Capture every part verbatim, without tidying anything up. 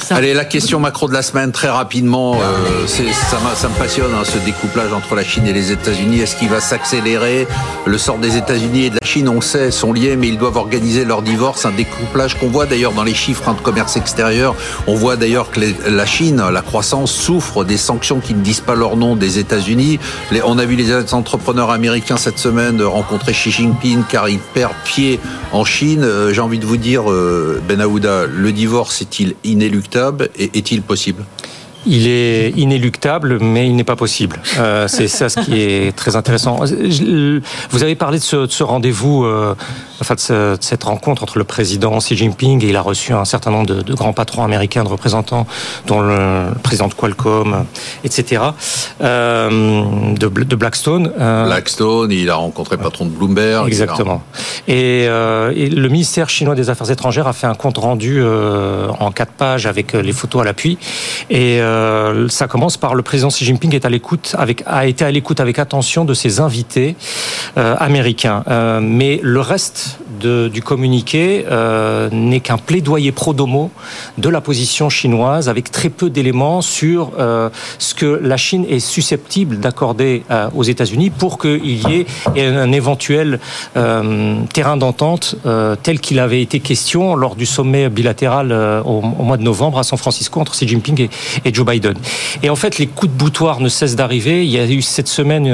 ça. Allez, la question macro de la semaine, très rapidement. Euh, c'est, ça, ça me passionne, hein, ce découplage entre la Chine et les États-Unis. Est-ce qu'il va s'accélérer? Le sort des États-Unis et de la Chine, on le sait, sont liés, mais ils doivent organiser leur divorce. Un découplage qu'on voit d'ailleurs dans les chiffres hein, de commerce extérieur. On voit d'ailleurs que les, la Chine, la croissance, souffre des sanctions qui ne disent pas leur nom des États-Unis. Les, on a vu les entrepreneurs américains cette semaine rencontrer Xi Jinping car ils perdent pied en Chine. Euh, j'ai envie de vous dire, euh, Ben Aouda, le divorce est-il inéluctable et est-il possible ? Il est inéluctable, mais il n'est pas possible. Euh, c'est ça ce qui est très intéressant. Vous avez parlé de ce, de ce rendez-vous, euh, enfin de, ce, de cette rencontre entre le président Xi Jinping et il a reçu un certain nombre de, de grands patrons américains, de représentants, dont le, le président de Qualcomm, et cetera, euh, de, de Blackstone. Euh, Blackstone, il a rencontré le patron de Bloomberg. Exactement. Et, euh, et le ministère chinois des Affaires étrangères a fait un compte rendu euh, en quatre pages avec les photos à l'appui. Et euh, ça commence par le président Xi Jinping est à l'écoute avec, a été à l'écoute avec attention de ses invités euh, américains. Euh, mais le reste de, du communiqué euh, n'est qu'un plaidoyer pro domo de la position chinoise avec très peu d'éléments sur euh, ce que la Chine est susceptible d'accorder euh, aux États-Unis pour qu'il y ait un éventuel euh, terrain d'entente euh, tel qu'il avait été question lors du sommet bilatéral euh, au, au mois de novembre à San Francisco entre Xi Jinping et, et Joe Biden. Et en fait, les coups de boutoir ne cessent d'arriver. Il y a eu cette semaine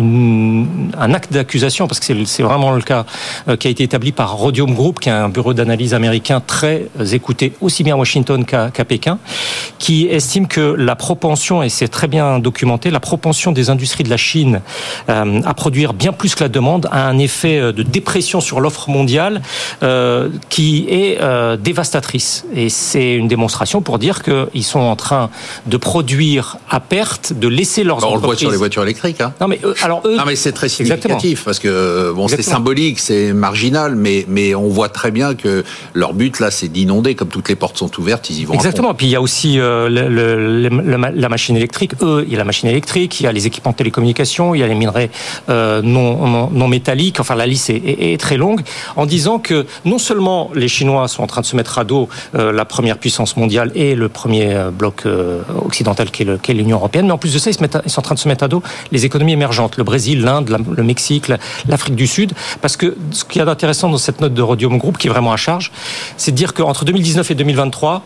une, un acte d'accusation, parce que c'est, c'est vraiment le cas, euh, qui a été établi par Rhodium Group, qui est un bureau d'analyse américain très écouté aussi bien à Washington qu'à, qu'à Pékin, qui estime que la propension, et c'est très bien documenté, la propension des industries de la Chine euh, à produire bien plus que la demande a un effet de dépression sur l'offre mondiale euh, qui est euh, dévastatrice. Et c'est une démonstration pour dire qu'ils sont en train de produire à perte, de laisser leurs bah, on entreprises... On le voit sur les voitures électriques. Hein. Non, mais, euh, alors, eux... non, mais c'est très significatif, exactement. Parce que bon, c'est symbolique, c'est marginal, mais, mais on voit très bien que leur but, là, c'est d'inonder. Comme toutes les portes sont ouvertes, ils y vont. Exactement. Puis il y a aussi euh, le, le, le, la machine électrique. Eux, il y a la machine électrique, il y a les équipements de télécommunications, il y a les minerais euh, non, non, non métalliques. Enfin, la liste est, est, est très longue. En disant que non seulement les Chinois sont en train de se mettre à dos euh, la première puissance mondiale et le premier euh, bloc euh, occidentale qu'est, le, qu'est l'Union européenne, mais en plus de ça, ils, se mettent à, ils sont en train de se mettre à dos les économies émergentes, le Brésil, l'Inde, la, le Mexique, la, l'Afrique du Sud, parce que ce qu'il y a d'intéressant dans cette note de Rhodium Group, qui est vraiment à charge, c'est de dire qu'entre deux mille dix-neuf et deux mille vingt-trois,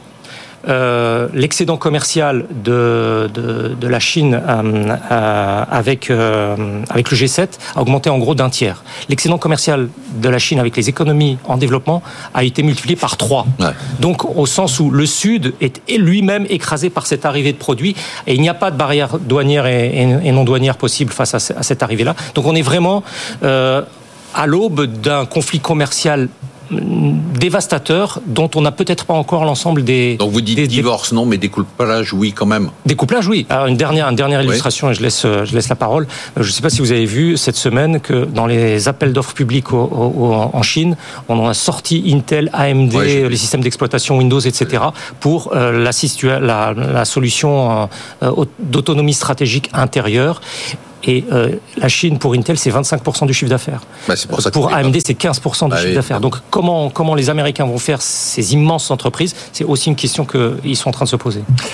Euh, l'excédent commercial de, de, de la Chine euh, euh, avec, euh, avec le G sept a augmenté en gros d'un tiers. L'excédent commercial de la Chine avec les économies en développement a été multiplié par trois. Ouais. Donc au sens où le Sud est lui-même écrasé par cette arrivée de produits et il n'y a pas de barrière douanière et, et, et non douanière possible face à, à cette arrivée-là. Donc on est vraiment euh, à l'aube d'un conflit commercial dévastateur dont on n'a peut-être pas encore l'ensemble des... Donc vous dites des, divorce, des... non, mais découplage, oui, quand même. Découplage, oui. Alors une dernière, une dernière illustration, oui. et je laisse, je laisse la parole. Je ne sais pas si vous avez vu cette semaine que dans les appels d'offres publics au, au, en Chine, on a sorti Intel, A M D, ouais, les systèmes d'exploitation Windows, et cetera, pour euh, la, situa- la, la solution euh, d'autonomie stratégique intérieure. Et euh, la Chine, pour Intel, c'est vingt-cinq pour cent du chiffre d'affaires. Bah, c'est pour ça pour A M D, c'est quinze pour cent du bah, chiffre oui, d'affaires. Donc, comment, comment les Américains vont faire ces immenses entreprises ? C'est aussi une question qu'ils sont en train de se poser.